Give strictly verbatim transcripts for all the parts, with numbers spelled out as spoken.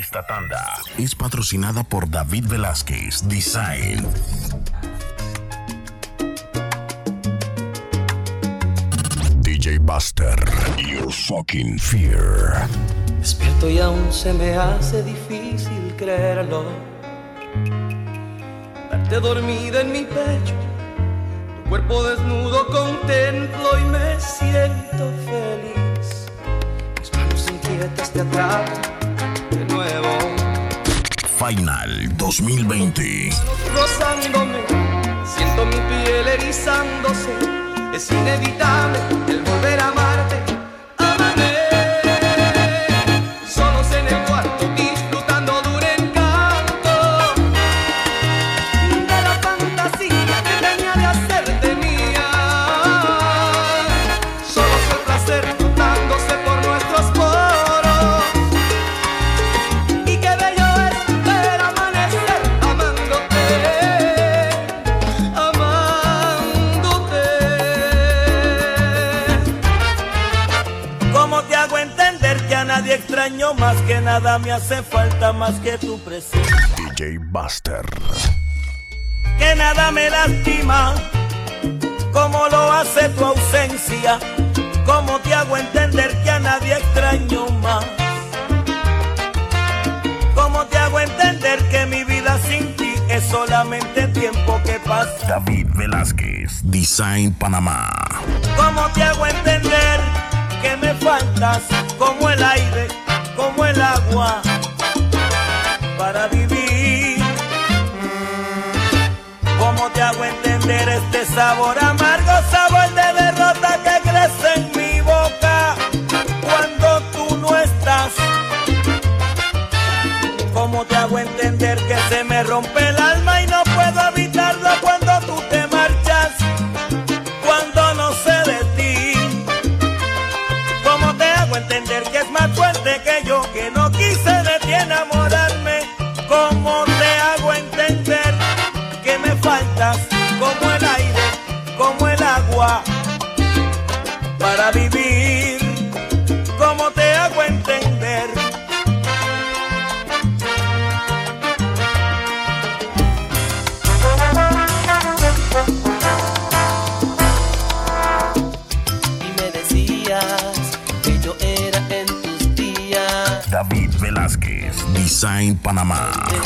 Esta tanda es patrocinada por David Velázquez Design. D J Buster, Your Fucking Fear. Despierto y aún se me hace difícil creerlo. Verte dormida en mi pecho, tu cuerpo desnudo contemplo y me siento feliz. Mis manos inquietas te atrapan de nuevo. Final dos mil veinte. Rozándome, siento mi piel erizándose. Es inevitable el volver a amarte. Amame, solos en el cuarto, disfrutando de un encanto, de la fantasía que tenía de hacerte mía. Solos el placer flotándose por nuestros poros. Y qué bello es ver amanecer amándote, amándote. ¿Cómo te hago entender que a nadie extraño más, que nada me hace falta más que tu presencia? D J Buster. Que nada me lastima como lo hace tu ausencia. ¿Cómo te hago entender que a nadie extraño más? ¿Cómo te hago entender que mi vida sin ti es solamente tiempo que pasa? David Velázquez Design Panamá. ¿Cómo te hago entender que me faltas como el aire, como el agua para vivir? ¿Cómo te hago entender este sabor amargo, sabor de derrota que crece en mi boca cuando tú no estás? ¿Cómo te hago entender que se me rompe el alma y no puedo evitarlo cuando tú te marchas, cuando no sé de ti? ¿Cómo te hago entender que es más fuerte que yo, que no quise de ti enamorarme? ¿Cómo te hago entender que me faltas como el aire, como el agua para vivir? ¿Cómo te hago entender? Y me decías que yo era en tus días. David Velázquez Design Panamá.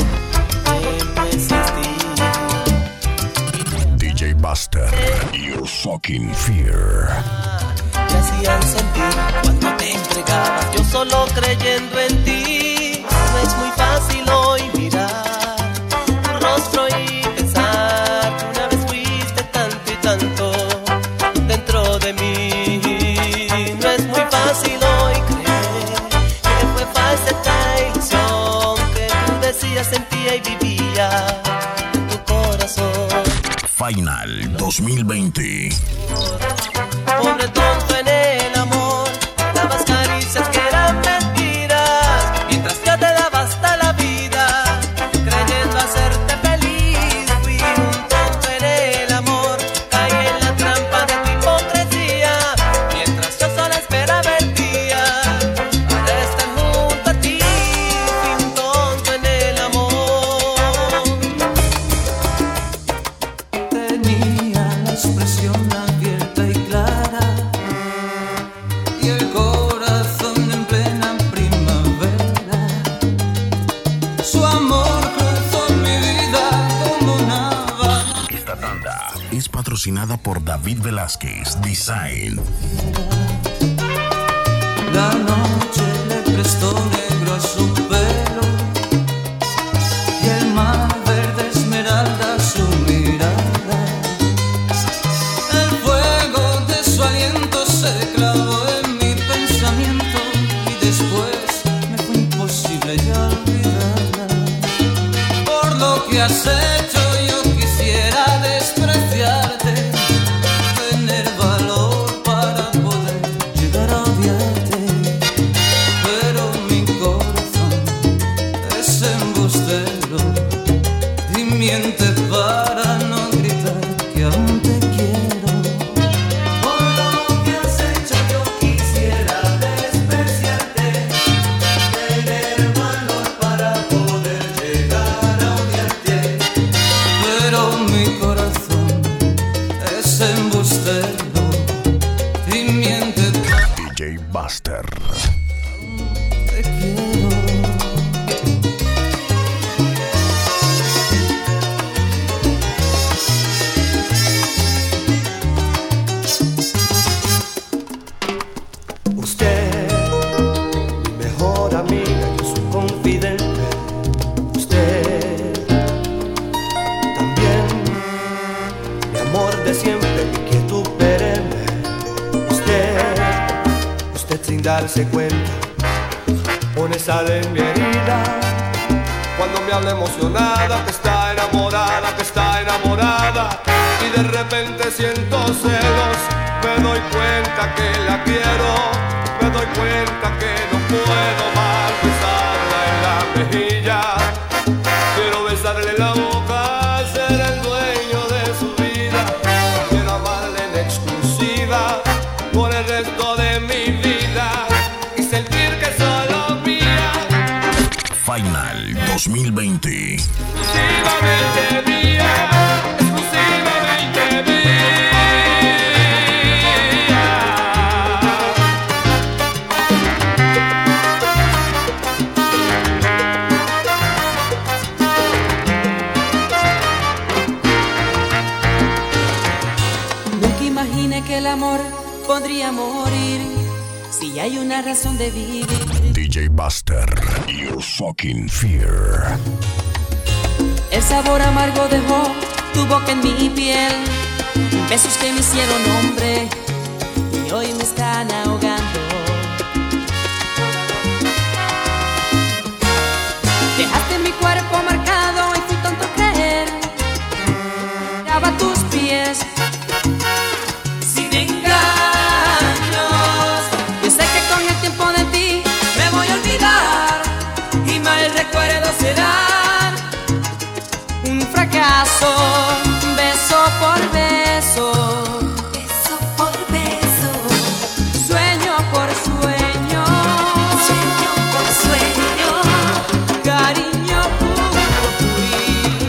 D J Buster, Your Fucking Fear. Me hacían sentir cuando te entregabas, yo solo creyendo en ti. No es muy fácil hoy mirar tu rostro y pensar que una vez fuiste tanto y tanto dentro de mí. No es muy fácil hoy creer que fue falsa esta ilusión que tú decías, sentía y vivía en tu corazón. Final dos mil veinte. Pobre tonto en el amor, dabas caricias que eran mentiras, mientras yo te daba hasta la vida, creyendo hacerte feliz. Fui un tonto en el amor, caí en la trampa de tu hipocresía, mientras yo solo esperaba el día para estar junto a ti. Fui un tonto en el amor. Tenía la expresión abierta y clara y el corazón en plena primavera. Su amor cruzó mi vida como navaja. Esta tanda es patrocinada por David Velázquez Design. La noche le prestó negro a su pelo y el mar verde esmeralda a su mirada. El fuego de su aliento se clavó en mi pensamiento y después me fue imposible ya olvidarla. Por lo que has hecho yo quisiera despreciarte, tener valor para poder llegar a odiarte, pero mi corazón es embustero y miente para no gritar que aún te quiero. Por lo que has hecho yo quisiera despreciarte, tener valor para sal en mi herida. Cuando me habla emocionada, que está enamorada, que está enamorada, y de repente siento celos, me doy cuenta que la quiero, me doy cuenta que no puedo más besarla en la mejilla. Quiero besarle la boca, ser el dueño de su vida. Quiero amarle en exclusiva por el resto de mi vida y sentir que solo mía. Final dos mil veinte. Exclusivamente mía, exclusivamente mía. Nunca imaginé que el amor podría morir si hay una razón de vivir. D J Buster, Your Fucking Fear. El sabor amargo dejó tu boca en mi piel, besos que me hicieron hombre y hoy me están ahogando. Dejaste mi cuerpo marcado y fui tonto a creer, daba tus pies sin engaños. Yo sé que con el tiempo de ti me voy a olvidar y mal recuerdo será un fracaso, beso por beso, beso por beso, sueño por sueño, sueño por sueño, cariño puro fui,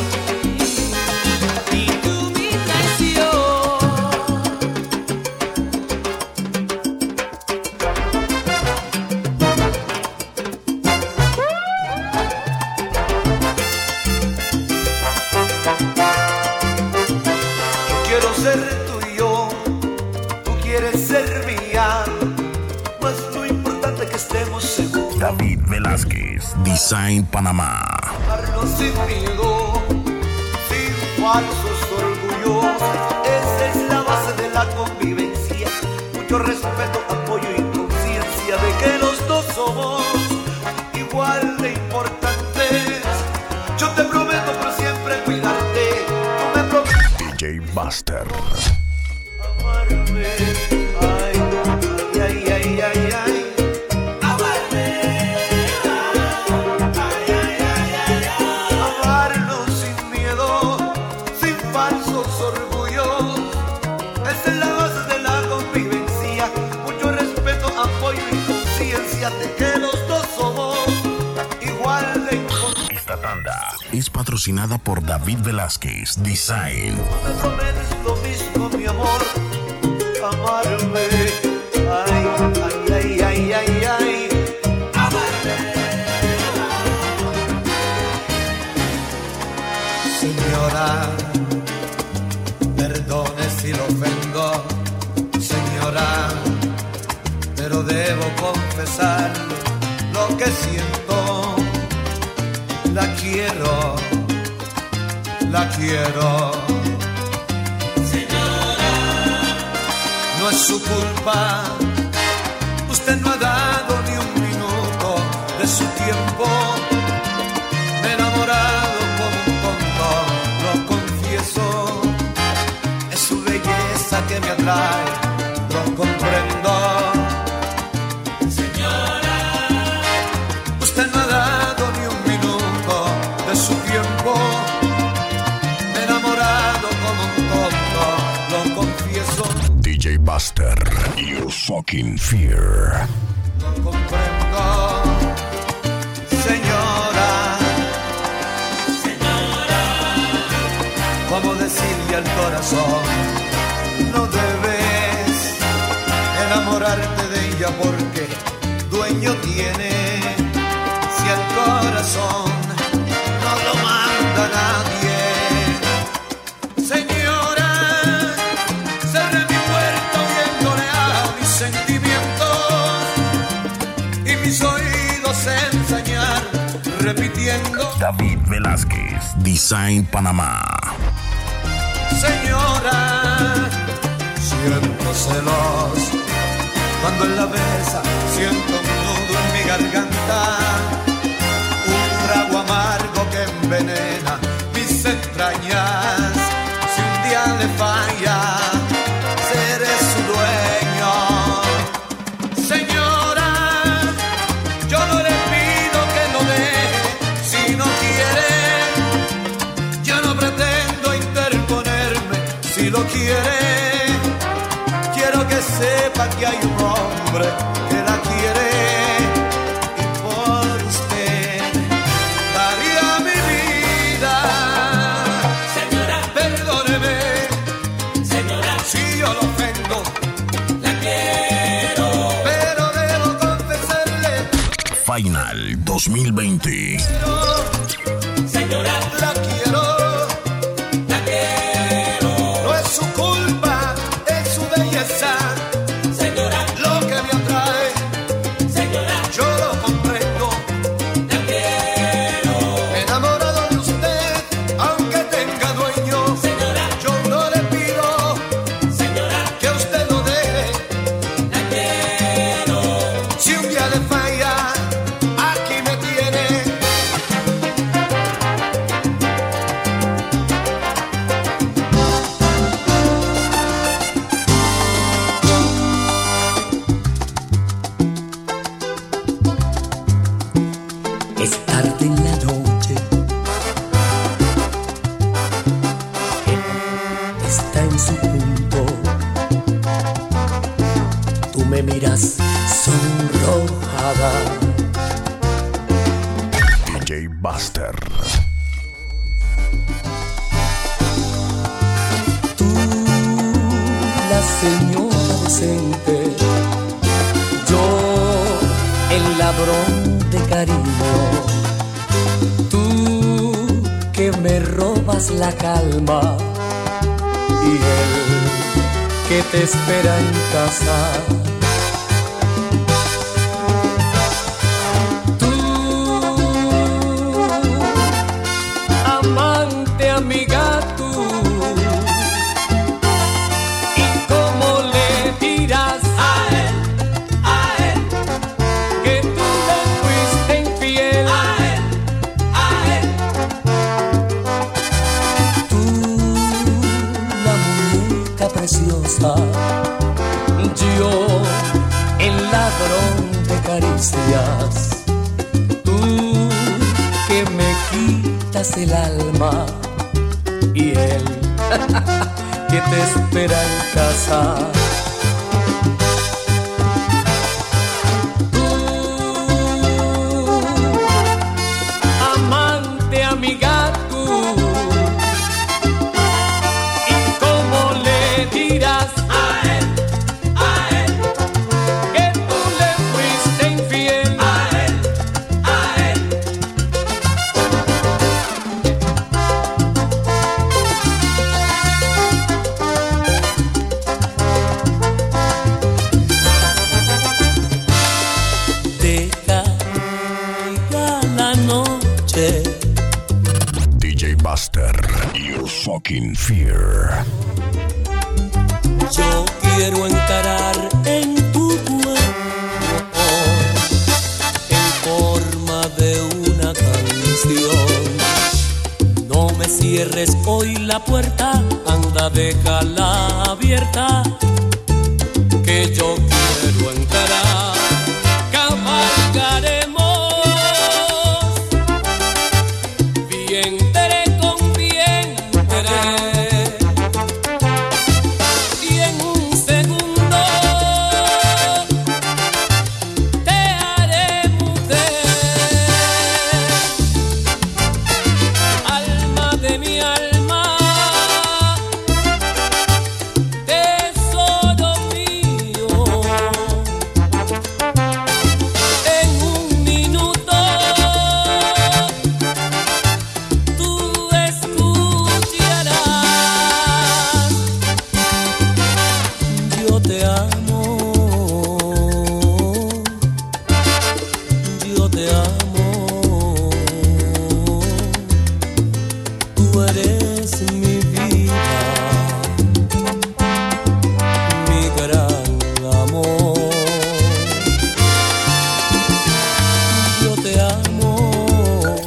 y tú mi traición. Quiero ser tuyo, tú quieres ser mía, pues lo importante es que estemos seguros. David Velázquez, Design Panamá. Darlo sin miedo, sin falsos orgullos. Esa es la base de la convivencia. Mucho respeto, apoyo y conciencia de que los dos somos igual de importantes. Yo te prometo por siempre cuidarte. Tú me prometes D J Buster. amarme. Ay, ay, ay, ay, ay. Amarme. Ay, ay, ay, ay, ay. Amarnos sin miedo, sin falsos orgullos. Esa es la base de la convivencia. Mucho respeto, apoyo y conciencia de que los dos somos igual de importantes. Esta tanda es patrocinada por David Velázquez, Design. Me prometes lo mismo, mi amor, amarme. Ay, ay, ay, ay, ay, ay. Amarme. Señora, perdone si lo ofendo, señora, pero debo confesarle lo que siento. La quiero, la quiero. Señora, no es su culpa, usted no ha dado ni un minuto de su tiempo. Me he enamorado como un tonto, lo confieso. Es su belleza que me atrae, lo comprendo. Señora, usted no ha dado ni un minuto de su tiempo. Me he enamorado como un tonto, lo confieso. D J Buster, Your Fucking Fear. Lo comprendo. Señora, señora, ¿cómo decirle al corazón? No debes enamorarte de ella porque dueño tiene. Si el corazón no lo manda nadie. Señora, cerré mi puerta oyéndole a mis sentimientos y mis oídos enseñar repitiendo. David Velázquez, Design Panamá. Señora, siento celos cuando en la besa siento un nudo en mi garganta, un trago amargo que envenena mis entrañas. Si un día le falla, seré su dueño. Señora, yo no le pido que lo deje si no quiere. Yo no pretendo interponerme si lo quiere. Quiero que sepa que hay un hombre que la quiere y por usted daría mi vida. Señora, perdóneme. Señora, si yo lo ofendo, la quiero. Pero debo confesarle. Final dos mil veinte. Señora, la quiero. La quiero. No es su culpa, es su belleza. Señora, lo que me atrae. Señora, yo lo comprendo. La quiero. Enamorado de usted, aunque tenga dueño. Señora, yo no le pido. Señora, que usted lo deje. La quiero. Si un día le falla, aquí me tiene. Es tarde en la noche, él está en su punto. Tú me miras sonrojada. D J Buster. Tú, la señora decente, yo, el ladrón de cariño. Tú que me robas la calma y él que te espera en casa. Tú, amante, amiga, tú, y cómo le tiras a él, a él, que tú le fuiste infiel a él, a él. Tú, la muñeca preciosa, yo, el ladrón de caricias. Tú que me quitas el alma y él que te espera en casa. Tú, amante, amiga, tú, y cómo le tiras a él, a él, que tú le fuiste infiel a él, a él. Deja llega la noche. D J Buster. Your fucking fear. Yo quiero encarar en tu cuerpo en forma de una canción. No me cierres hoy la puerta, anda, déjala abierta, que yo quiero encarar. Cabalgaremos vientre con vientre. Y en un segundo te haré mujer. Alma de mi alma, tesoro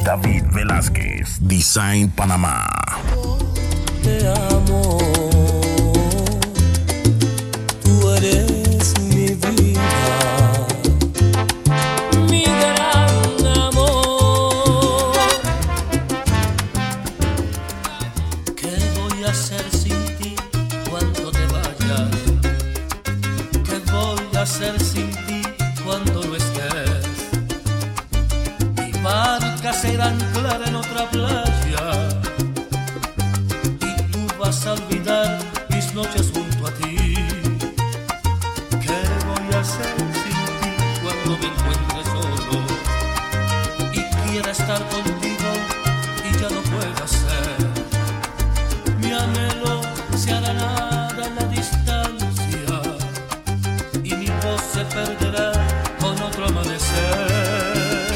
David Velázquez, Design Panamá. Te amo, tú eres mi vida, mi gran amor. ¿Qué voy a hacer sin ti cuando te vayas? ¿Qué voy a hacer sin ti cuando no estés? Mi barca será anclada en otra playa y tú vas a olvidar mis noches junto a ti. ¿Qué voy a hacer sin ti cuando me encuentre solo y quiera estar contigo y ya no pueda ser? Mi anhelo se hará nada en la distancia y mi voz se perderá con otro amanecer.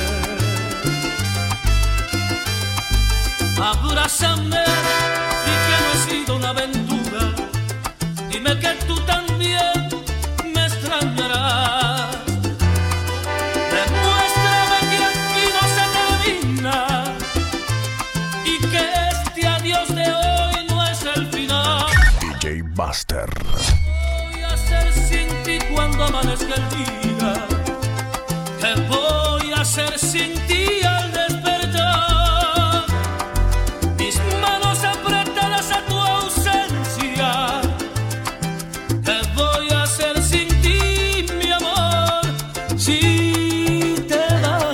Abrázame, di que no he sido una aventura, dime que tú también me extrañarás. Demuéstrame que aquí no se termina y que este adiós de hoy no es el final. D J Buster. ¿Qué voy a hacer sin ti cuando amanezca el día? ¿Qué voy a hacer sin ti al despertar? Mis manos apretadas a tu ausencia. ¿Qué voy a hacer sin ti, mi amor, si te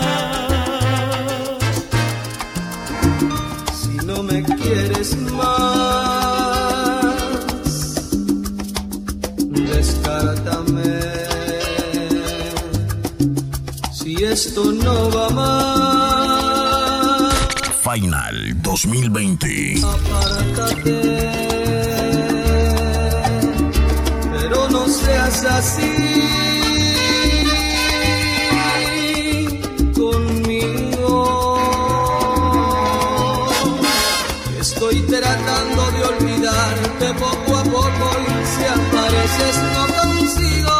vas? Si no me quieres más, descártame. Si esto no va más, Final dos mil veinte. apártate. Pero no seas así conmigo. Estoy tratando de olvidarte poco a poco y si apareces no consigo.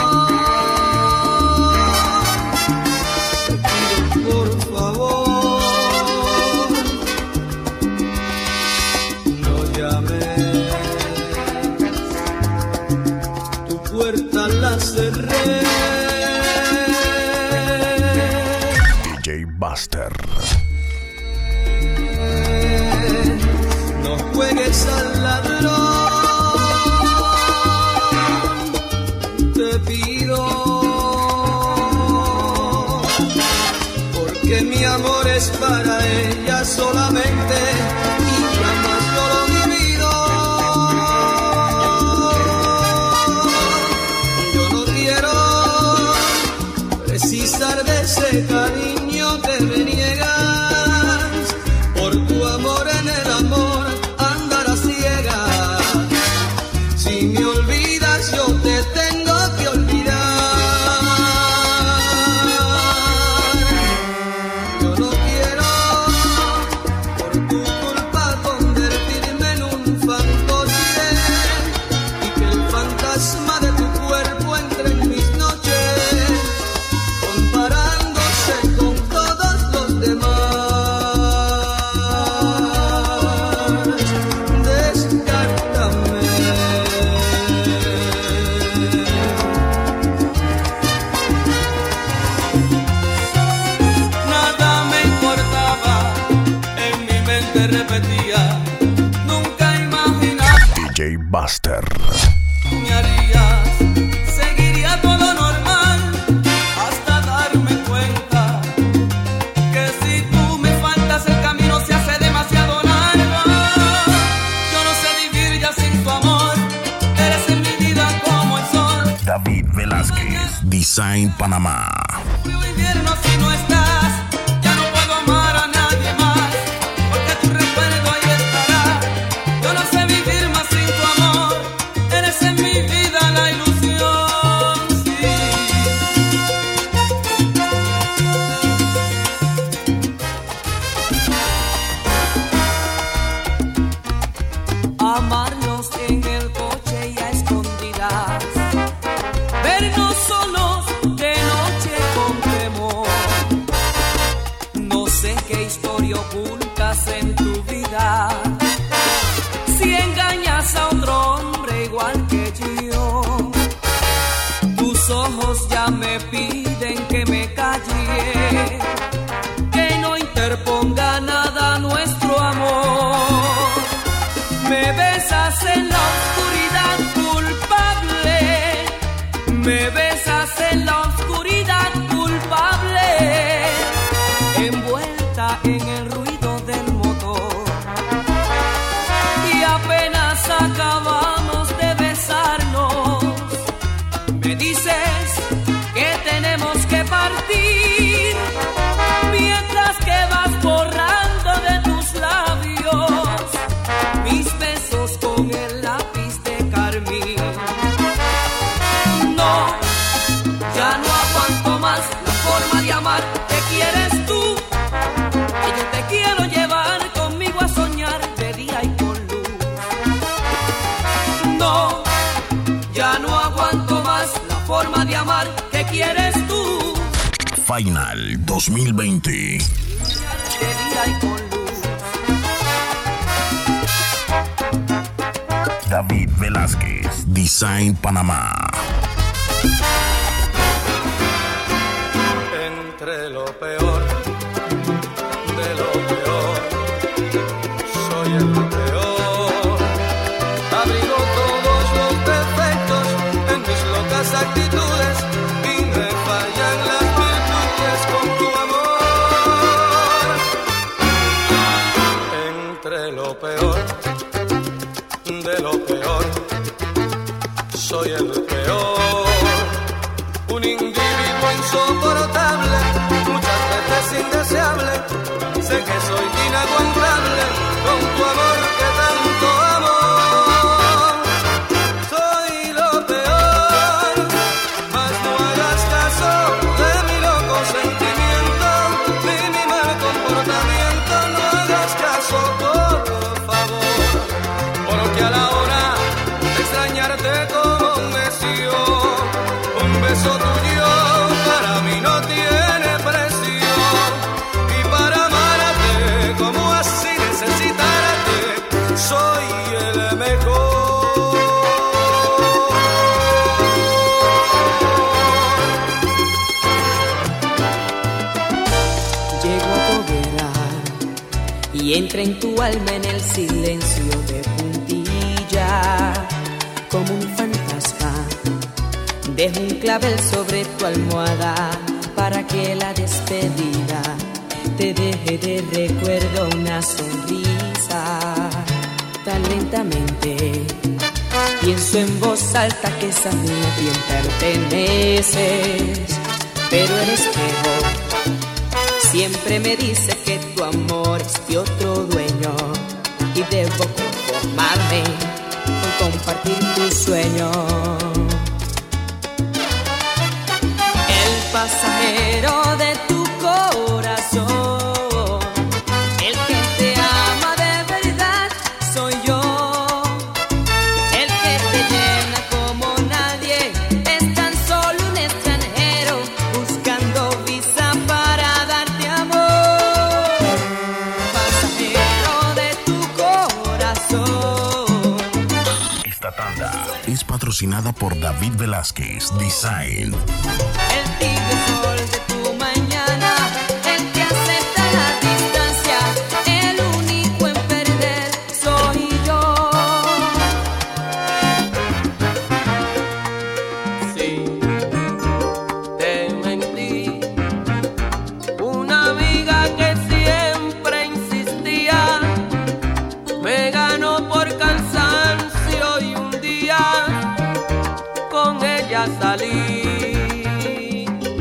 Te pido por favor, no llames. Tu puerta la cerré. D J Buster. No juegues al ladrón, te pido, porque mi amor es para ella solamente y jamás yo lo he vivido. Yo no quiero precisar de ese cariño que me niegas, por tu amor en el amor andar a ciegas. Si me olvidas yo te tengo que olvidar. Yo no quiero por tu culpa convertirme en un fantasma y que el fantasma de tu cuerpo entre en mis noches comparándose con todos los demás. Descártame. Nada me importaba, en mi mente repetía, nunca imaginaba D J Buster. me harías, seguiría todo normal hasta darme cuenta que si tú me faltas el camino se hace demasiado largo. Yo no sé vivir ya sin tu amor, eres en mi vida como el sol. David Velázquez, Design Panamá. Frío invierno si no estás, ya no puedo amar a nadie más, porque tu recuerdo ahí estará. Yo no sé vivir más sin tu amor, eres en mi vida la ilusión, sí. Amarnos en el coche y a escondidas, vernos solos de noche qué historia ocultas en tu vida. Si engañas a otro hombre igual que yo, tus ojos ya me piden que me calle, que no interponga nada nuestro amor. Me besas en la oscuridad culpable, me besas en la oscuridad culpable, envuelta en el ruido del motor. Y apenas acabamos de besarnos, me dices que tenemos que partir, mientras que vas borrando de tus labios mis besos con el lápiz de carmín. No, ya no aguanto más la forma de amar que quieres tú, que yo te quiero llevar conmigo a soñar de día y con luz. No, ya no aguanto más la forma de amar que quieres tú. Final dos mil veinte. De día y con luz. David Velázquez, Design Panamá. Entre lo peor de lo peor, soy el peor. Abrigo todos los defectos en mis locas actitudes y me fallan las virtudes con tu amor. Entre lo peor de lo peor, soy el peor. Un individuo insoportable, muchas veces indeseable. Sé que soy inaguantable con tu amor que tanto amo. Soy lo peor, mas no hagas caso de mi loco sentimiento ni mi mal comportamiento. No hagas caso, por favor, porque a la hora de extrañarte como un necio, un beso tuyo para mí no tiene precio. Y para amarte como así necesitarte, soy el mejor. Llego a tu hoguera y entra en tu alma en el silencio de puntilla, como un fantasma. Dejo un clavel sobre tu almohada para que la despedida te deje de recuerdo una sonrisa. Tan lentamente pienso en voz alta que esa niña a quien perteneces, pero el espejo siempre me dice que tu amor es de otro dueño y debo conformarme con compartir tu sueño. El pasajero de tu corazón, el que te ama de verdad soy yo, el que te llena como nadie, es tan solo un extranjero buscando visa para darte amor. Pasajero de tu corazón. Esta tanda es patrocinada por David Velázquez, Design. El tibio sol de tu mañana, el que acepta la distancia, el único en perder soy yo. Sí, te mentí. Una amiga que siempre insistía me ganó por cansancio y un día con ella salí.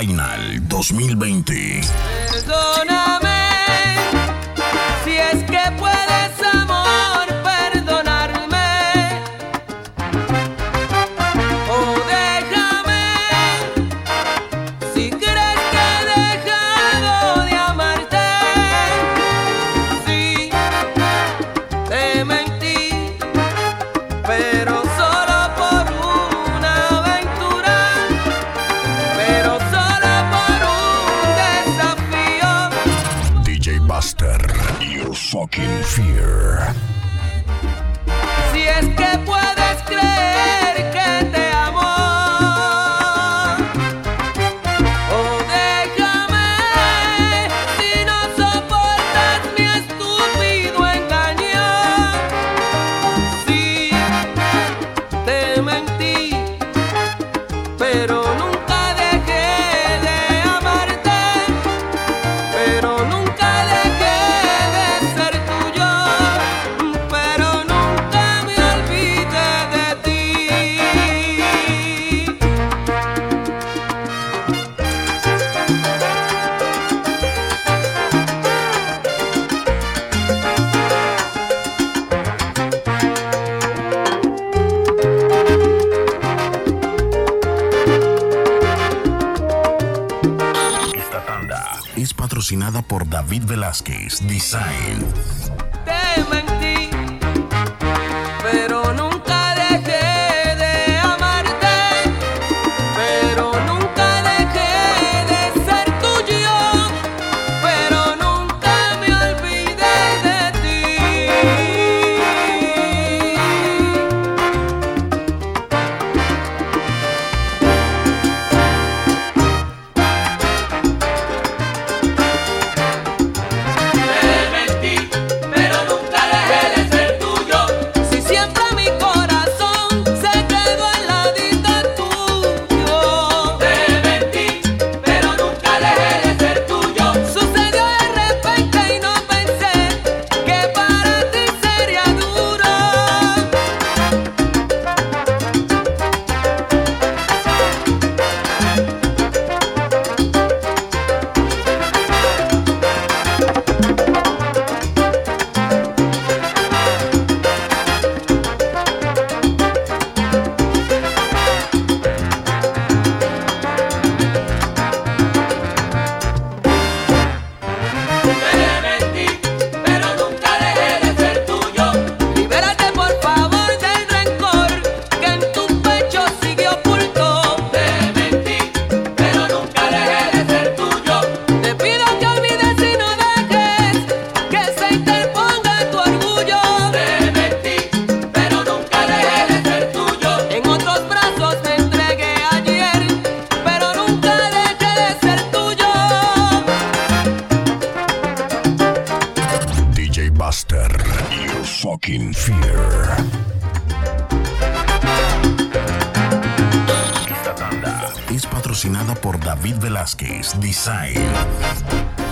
Final dos mil veinte. Perdóname, si es que puedes, amor, perdonarme. O déjame, si crees que he dejado de amarte. Sí, te mentí, pero solo por una aventura, pero solo por un desafío. D J Buster, Your Fucking Fear. Si es que puedes creer que te amo, o déjame, si no soportas mi estúpido engaño. Sí, te mentí, pero nunca dejé de amarte, pero nunca dejé de ser tuyo, pero nunca me olvidé de ti. Esta tanda es patrocinada por David Velázquez Design. Te mentí, pero nunca dejé de amarte, pero nunca dejé de ser tuyo, pero nunca me olvidé de ti. Te mentí, pero nunca dejé de ser tuyo. Si siempre mi corazón se quedó al ladito tuyo. Te mentí, pero nunca dejé de ser tuyo. Sucedió de repente y no pensé que para ti sería duro. Te mentí, pero nunca dejé de ser tuyo. Libérate por favor del rencor que en tu pecho sigue oculto. Te mentí, pero nunca dejé de ser tuyo. Te pido que olvides y no dejes que se interponga tu orgullo. Te mentí, pero nunca dejé de ser tuyo. En otros brazos me entregué ayer, pero nunca dejé de ser tuyo. D J Buster, Your Fucking Fear. Esta tanda es patrocinada por David Velázquez Design.